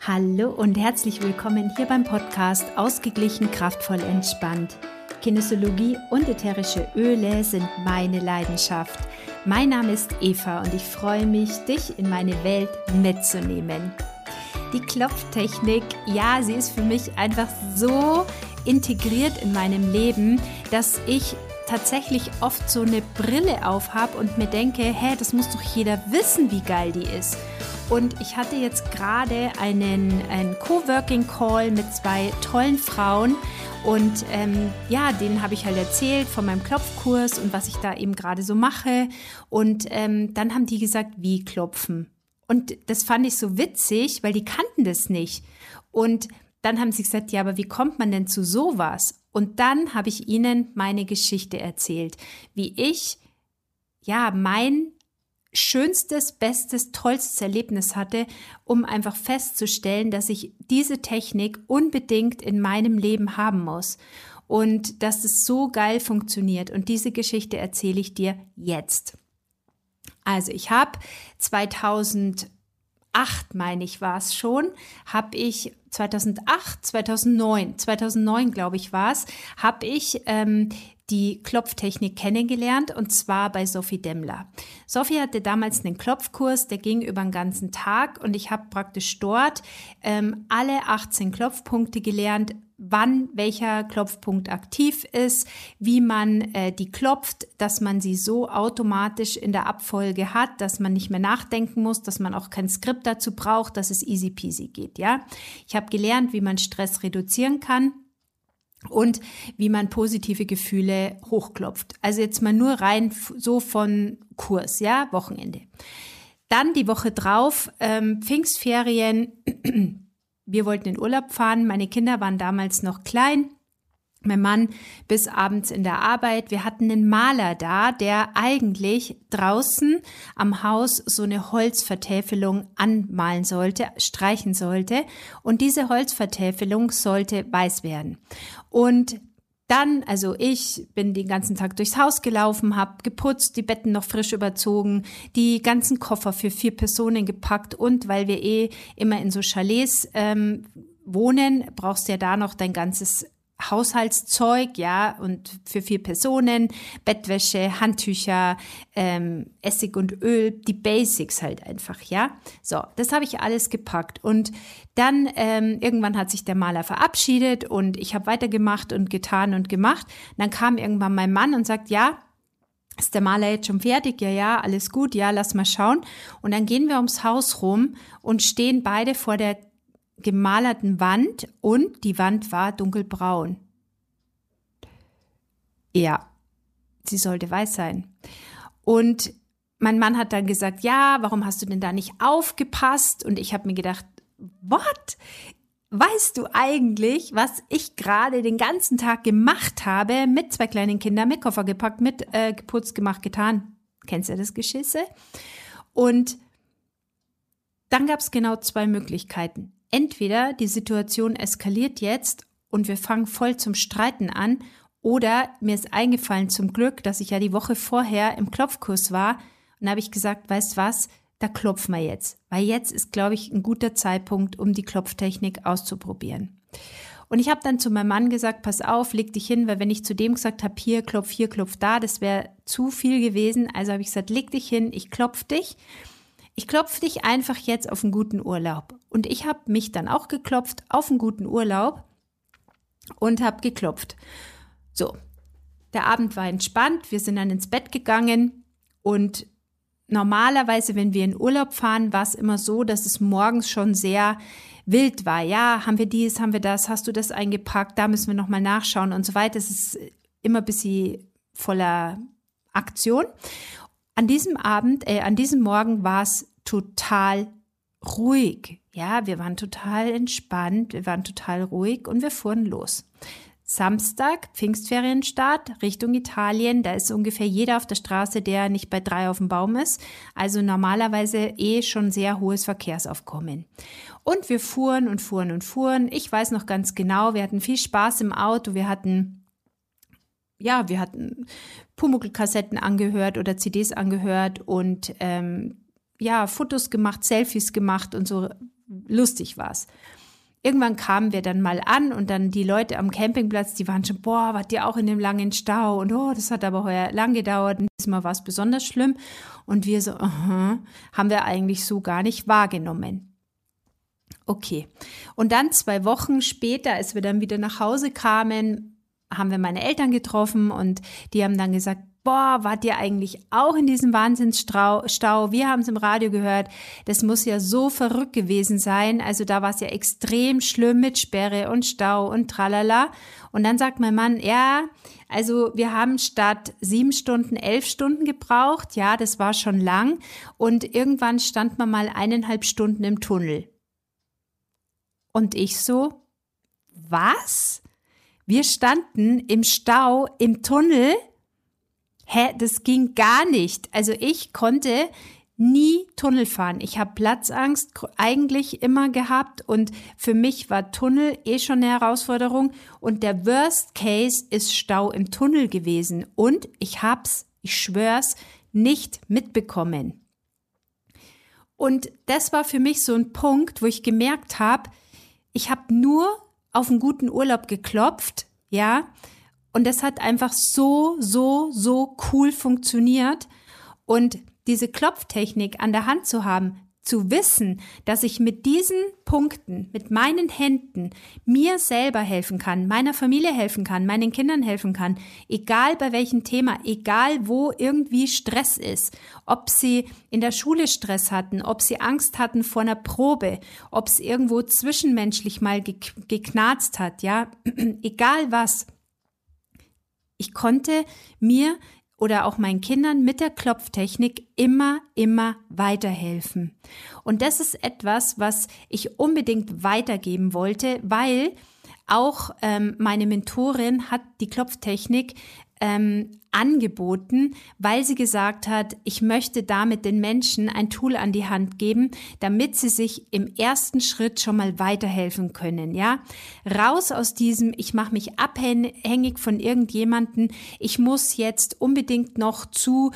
Hallo und herzlich willkommen hier beim Podcast Ausgeglichen, kraftvoll, entspannt. Kinesiologie und ätherische Öle sind meine Leidenschaft. Mein Name ist Eva und ich freue mich, dich in meine Welt mitzunehmen. Die Klopftechnik, ja, sie ist für mich einfach so integriert in meinem Leben, dass ich tatsächlich oft so eine Brille aufhab und mir denke, das muss doch jeder wissen, wie geil die ist. Und ich hatte jetzt gerade einen Coworking-Call mit 2 tollen Frauen und denen habe ich halt erzählt von meinem Klopfkurs und was ich da eben gerade so mache. Und dann haben die gesagt, wie klopfen. Und das fand ich so witzig, weil die kannten das nicht. Und dann haben sie gesagt, ja, aber wie kommt man denn zu sowas? Und dann habe ich ihnen meine Geschichte erzählt, wie ich mein schönstes, bestes, tollstes Erlebnis hatte, um einfach festzustellen, dass ich diese Technik unbedingt in meinem Leben haben muss und dass es so geil funktioniert. Und diese Geschichte erzähle ich dir jetzt. Also ich habe 2008, meine ich, war es schon, habe ich 2009 glaube ich war es, habe ich die Klopftechnik kennengelernt und zwar bei Sophie Demmler. Sophie hatte damals einen Klopfkurs, der ging über den ganzen Tag und ich habe praktisch dort alle 18 Klopfpunkte gelernt, wann welcher Klopfpunkt aktiv ist, wie man die klopft, dass man sie so automatisch in der Abfolge hat, dass man nicht mehr nachdenken muss, dass man auch kein Skript dazu braucht, dass es easy peasy geht. Ja, ich habe gelernt, wie man Stress reduzieren kann und wie man positive Gefühle hochklopft. Also jetzt mal nur rein so von Kurs, ja, Wochenende. Dann die Woche drauf, Pfingstferien. Wir wollten in Urlaub fahren. Meine Kinder waren damals noch klein. Mein Mann bis abends in der Arbeit. Wir hatten einen Maler da, der eigentlich draußen am Haus so eine Holzvertäfelung anmalen sollte, streichen sollte. Und diese Holzvertäfelung sollte weiß werden. Und dann, also ich bin den ganzen Tag durchs Haus gelaufen, habe geputzt, die Betten noch frisch überzogen, die ganzen Koffer für 4 Personen gepackt und weil wir immer in so Chalets wohnen, brauchst du ja da noch dein ganzes Haushaltszeug, ja, und für 4 Personen, Bettwäsche, Handtücher, Essig und Öl, die Basics halt einfach, ja. So, das habe ich alles gepackt und dann irgendwann hat sich der Maler verabschiedet und ich habe weitergemacht und getan und gemacht. Dann kam irgendwann mein Mann und sagt, ja, ist der Maler jetzt schon fertig? Ja, alles gut, ja, lass mal schauen. Und dann gehen wir ums Haus rum und stehen beide vor der gemalerten Wand und die Wand war dunkelbraun. Ja, sie sollte weiß sein. Und mein Mann hat dann gesagt, ja, warum hast du denn da nicht aufgepasst? Und ich habe mir gedacht, what? Weißt du eigentlich, was ich gerade den ganzen Tag gemacht habe mit 2 kleinen Kindern, mit Koffer gepackt, mit geputzt, gemacht, getan? Kennst du das Geschisse? Und dann gab es genau 2 Möglichkeiten. Entweder die Situation eskaliert jetzt und wir fangen voll zum Streiten an oder mir ist eingefallen zum Glück, dass ich ja die Woche vorher im Klopfkurs war und da habe ich gesagt, weißt was, da klopfen wir jetzt. Weil jetzt ist, glaube ich, ein guter Zeitpunkt, um die Klopftechnik auszuprobieren. Und ich habe dann zu meinem Mann gesagt, pass auf, leg dich hin, weil wenn ich zu dem gesagt habe, hier, klopf da, das wäre zu viel gewesen. Also habe ich gesagt, leg dich hin, ich klopf dich. Ich klopfe dich einfach jetzt auf einen guten Urlaub. Und ich habe mich dann auch geklopft auf einen guten Urlaub und habe geklopft. So, der Abend war entspannt, wir sind dann ins Bett gegangen und normalerweise, wenn wir in Urlaub fahren, war es immer so, dass es morgens schon sehr wild war. Ja, haben wir dies, haben wir das, hast du das eingepackt, da müssen wir nochmal nachschauen und so weiter. Es ist immer ein bisschen voller Aktion. An diesem Morgen war es total ruhig. Ja, wir waren total entspannt, wir waren total ruhig und wir fuhren los. Samstag, Pfingstferienstart, Richtung Italien, da ist ungefähr jeder auf der Straße, der nicht bei 3 auf dem Baum ist. Also normalerweise schon sehr hohes Verkehrsaufkommen. Und wir fuhren und fuhren und fuhren. Ich weiß noch ganz genau, wir hatten viel Spaß im Auto, wir hatten Pumuckl-Kassetten angehört oder CDs angehört und Fotos gemacht, Selfies gemacht und so lustig war's. Irgendwann kamen wir dann mal an und dann die Leute am Campingplatz, die waren schon, wart ihr auch in dem langen Stau? Und das hat aber heuer lang gedauert und diesmal war es besonders schlimm. Und wir so, haben wir eigentlich so gar nicht wahrgenommen. Okay. Und dann 2 Wochen später, als wir dann wieder nach Hause kamen, haben wir meine Eltern getroffen und die haben dann gesagt, wart ihr eigentlich auch in diesem Wahnsinnsstau? Wir haben es im Radio gehört. Das muss ja so verrückt gewesen sein. Also da war es ja extrem schlimm mit Sperre und Stau und tralala. Und dann sagt mein Mann, ja, also wir haben statt 7 Stunden 11 Stunden gebraucht. Ja, das war schon lang. Und irgendwann stand man mal 1,5 Stunden im Tunnel. Und ich so, was? Wir standen im Stau, im Tunnel? Das ging gar nicht. Also ich konnte nie Tunnel fahren. Ich habe Platzangst eigentlich immer gehabt und für mich war Tunnel schon eine Herausforderung und der Worst Case ist Stau im Tunnel gewesen und ich schwör's, nicht mitbekommen. Und das war für mich so ein Punkt, wo ich gemerkt habe, ich habe nur auf einen guten Urlaub geklopft, ja, und das hat einfach so cool funktioniert. Und diese Klopftechnik an der Hand zu haben, zu wissen, dass ich mit diesen Punkten, mit meinen Händen mir selber helfen kann, meiner Familie helfen kann, meinen Kindern helfen kann, egal bei welchem Thema, egal wo irgendwie Stress ist, ob sie in der Schule Stress hatten, ob sie Angst hatten vor einer Probe, ob es irgendwo zwischenmenschlich mal geknarzt hat, ja, egal was. Ich konnte mir oder auch meinen Kindern mit der Klopftechnik immer weiterhelfen. Und das ist etwas, was ich unbedingt weitergeben wollte, weil auch meine Mentorin hat die Klopftechnik angeboten, weil sie gesagt hat, ich möchte damit den Menschen ein Tool an die Hand geben, damit sie sich im ersten Schritt schon mal weiterhelfen können, ja? Raus aus diesem, ich mache mich abhängig von irgendjemanden, ich muss jetzt unbedingt noch zu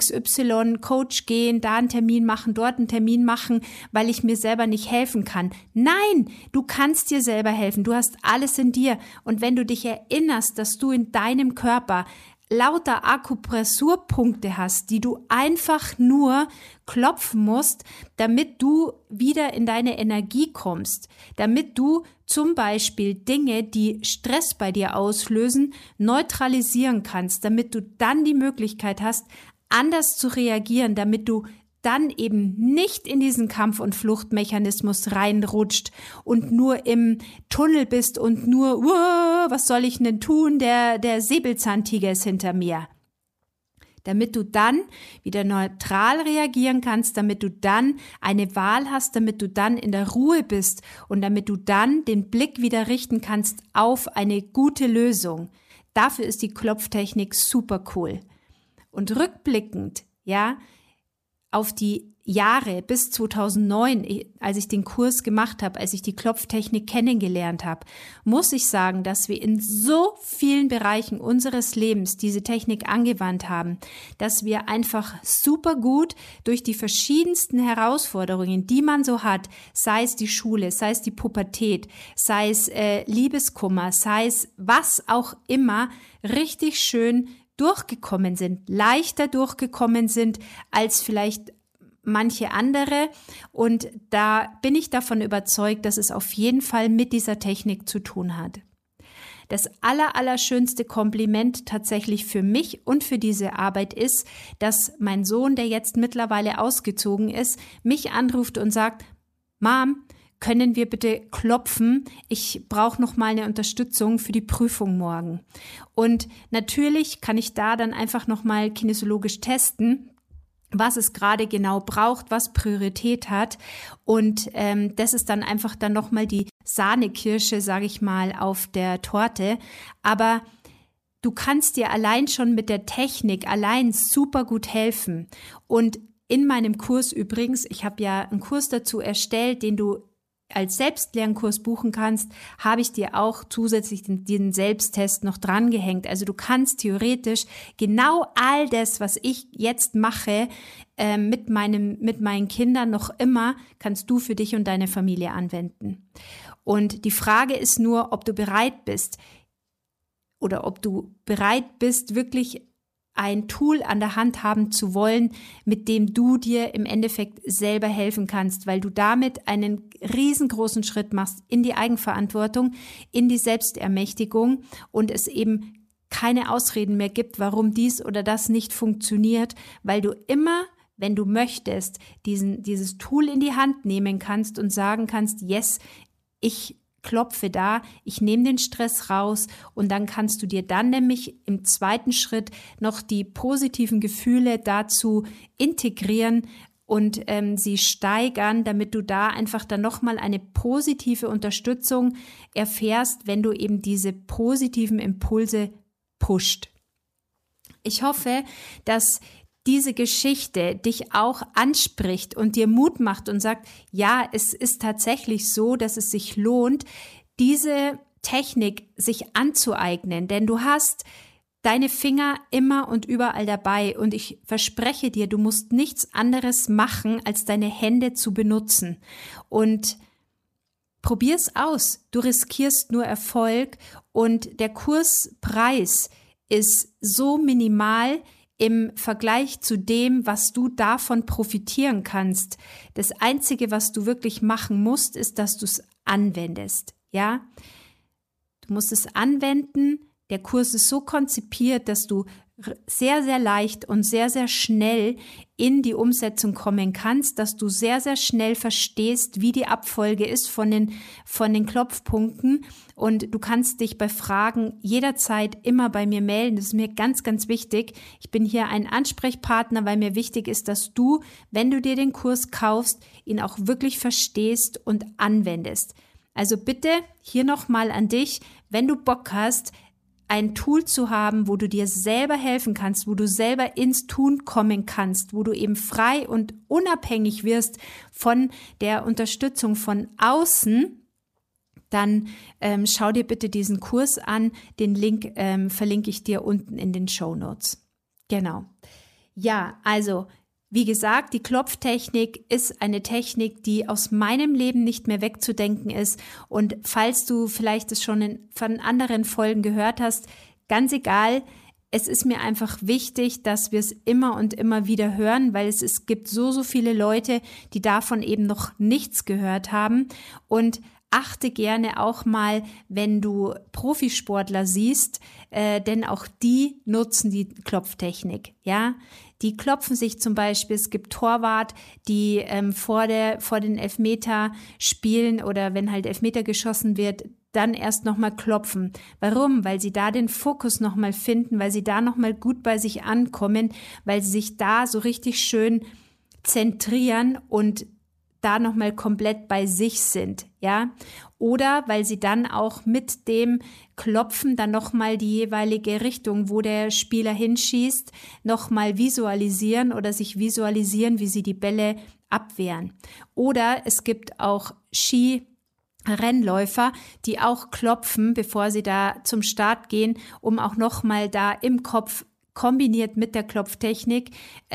XY Coach gehen, da einen Termin machen, dort einen Termin machen, weil ich mir selber nicht helfen kann. Nein, du kannst dir selber helfen, du hast alles in dir und wenn du dich erinnerst, dass du in deinem Körper lauter Akupressurpunkte hast, die du einfach nur klopfen musst, damit du wieder in deine Energie kommst, damit du zum Beispiel Dinge, die Stress bei dir auslösen, neutralisieren kannst, damit du dann die Möglichkeit hast, anders zu reagieren, damit du dann eben nicht in diesen Kampf- und Fluchtmechanismus reinrutscht und nur im Tunnel bist und nur, was soll ich denn tun, der Säbelzahntiger ist hinter mir. Damit du dann wieder neutral reagieren kannst, damit du dann eine Wahl hast, damit du dann in der Ruhe bist und damit du dann den Blick wieder richten kannst auf eine gute Lösung. Dafür ist die Klopftechnik super cool. Und rückblickend, ja, auf die Jahre bis 2009, als ich den Kurs gemacht habe, als ich die Klopftechnik kennengelernt habe, muss ich sagen, dass wir in so vielen Bereichen unseres Lebens diese Technik angewandt haben, dass wir einfach super gut durch die verschiedensten Herausforderungen, die man so hat, sei es die Schule, sei es die Pubertät, sei es Liebeskummer, sei es was auch immer, richtig schön durchgekommen sind, leichter durchgekommen sind als vielleicht manche andere. Und da bin ich davon überzeugt, dass es auf jeden Fall mit dieser Technik zu tun hat. Das allerschönste Kompliment tatsächlich für mich und für diese Arbeit ist, dass mein Sohn, der jetzt mittlerweile ausgezogen ist, mich anruft und sagt, Mom, können wir bitte klopfen? Ich brauche noch mal eine Unterstützung für die Prüfung morgen. Und natürlich kann ich da dann einfach noch mal kinesiologisch testen, was es gerade genau braucht, was Priorität hat. Und das ist dann einfach dann noch mal die Sahnekirsche, sage ich mal, auf der Torte. Aber du kannst dir allein schon mit der Technik allein super gut helfen. Und in meinem Kurs übrigens, ich habe ja einen Kurs dazu erstellt, den du als Selbstlernkurs buchen kannst, habe ich dir auch zusätzlich den Selbsttest noch dran gehängt. Also du kannst theoretisch genau all das, was ich jetzt mache, mit meinen Kindern noch immer, kannst du für dich und deine Familie anwenden. Und die Frage ist nur, ob du bereit bist oder ob du bereit bist, wirklich ein Tool an der Hand haben zu wollen, mit dem du dir im Endeffekt selber helfen kannst, weil du damit einen riesengroßen Schritt machst in die Eigenverantwortung, in die Selbstermächtigung und es eben keine Ausreden mehr gibt, warum dies oder das nicht funktioniert, weil du immer, wenn du möchtest, dieses Tool in die Hand nehmen kannst und sagen kannst, yes, ich klopfe da, ich nehme den Stress raus und dann kannst du dir dann nämlich im zweiten Schritt noch die positiven Gefühle dazu integrieren und sie steigern, damit du da einfach dann nochmal eine positive Unterstützung erfährst, wenn du eben diese positiven Impulse pusht. Ich hoffe, dass diese Geschichte dich auch anspricht und dir Mut macht und sagt, ja, es ist tatsächlich so, dass es sich lohnt, diese Technik sich anzueignen, denn du hast deine Finger immer und überall dabei und ich verspreche dir, du musst nichts anderes machen, als deine Hände zu benutzen und probier's aus. Du riskierst nur Erfolg und der Kurspreis ist so minimal im Vergleich zu dem, was du davon profitieren kannst. Das Einzige, was du wirklich machen musst, ist, dass du es anwendest. Ja? Du musst es anwenden. Der Kurs ist so konzipiert, dass du sehr, sehr leicht und sehr, sehr schnell in die Umsetzung kommen kannst, dass du sehr, sehr schnell verstehst, wie die Abfolge ist von den Klopfpunkten und du kannst dich bei Fragen jederzeit immer bei mir melden. Das ist mir ganz, ganz wichtig. Ich bin hier ein Ansprechpartner, weil mir wichtig ist, dass du, wenn du dir den Kurs kaufst, ihn auch wirklich verstehst und anwendest. Also bitte hier nochmal an dich, wenn du Bock hast, ein Tool zu haben, wo du dir selber helfen kannst, wo du selber ins Tun kommen kannst, wo du eben frei und unabhängig wirst von der Unterstützung von außen, dann schau dir bitte diesen Kurs an. Den Link verlinke ich dir unten in den Shownotes. Genau. Ja, also wie gesagt, die Klopftechnik ist eine Technik, die aus meinem Leben nicht mehr wegzudenken ist. Und falls du vielleicht es schon von anderen Folgen gehört hast, ganz egal, es ist mir einfach wichtig, dass wir es immer und immer wieder hören, weil es gibt so viele Leute, die davon eben noch nichts gehört haben. Und achte gerne auch mal, wenn du Profisportler siehst, denn auch die nutzen die Klopftechnik, ja. Die klopfen sich zum Beispiel, es gibt Torwart, die vor den Elfmeter spielen oder wenn halt Elfmeter geschossen wird, dann erst nochmal klopfen. Warum? Weil sie da den Fokus nochmal finden, weil sie da nochmal gut bei sich ankommen, weil sie sich da so richtig schön zentrieren und da nochmal komplett bei sich sind, ja, oder weil sie dann auch mit dem Klopfen dann nochmal die jeweilige Richtung, wo der Spieler hinschießt, nochmal visualisieren oder sich visualisieren, wie sie die Bälle abwehren. Oder es gibt auch Skirennläufer, die auch klopfen, bevor sie da zum Start gehen, um auch nochmal da im Kopf kombiniert mit der Klopftechnik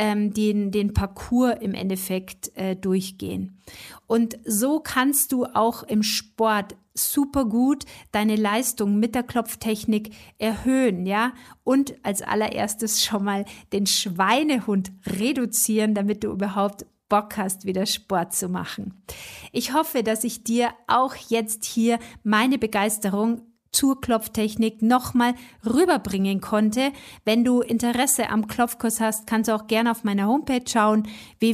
den Parcours im Endeffekt durchgehen. Und so kannst du auch im Sport super gut deine Leistung mit der Klopftechnik erhöhen, ja, und als allererstes schon mal den Schweinehund reduzieren, damit du überhaupt Bock hast, wieder Sport zu machen. Ich hoffe, dass ich dir auch jetzt hier meine Begeisterung zur Klopftechnik nochmal rüberbringen konnte. Wenn du Interesse am Klopfkurs hast, kannst du auch gerne auf meiner Homepage schauen,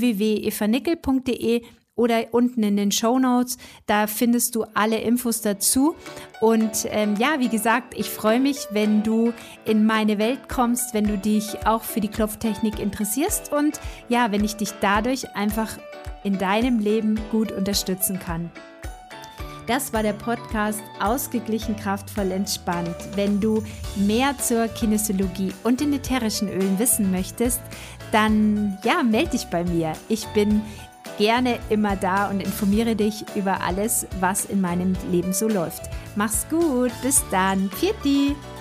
www.evanickel.de oder unten in den Shownotes. Da findest du alle Infos dazu. Und ja, wie gesagt, ich freue mich, wenn du in meine Welt kommst, wenn du dich auch für die Klopftechnik interessierst und ja, wenn ich dich dadurch einfach in deinem Leben gut unterstützen kann. Das war der Podcast Ausgeglichen, kraftvoll, entspannt. Wenn du mehr zur Kinesiologie und den ätherischen Ölen wissen möchtest, dann ja, melde dich bei mir. Ich bin gerne immer da und informiere dich über alles, was in meinem Leben so läuft. Mach's gut, bis dann. Pfiat.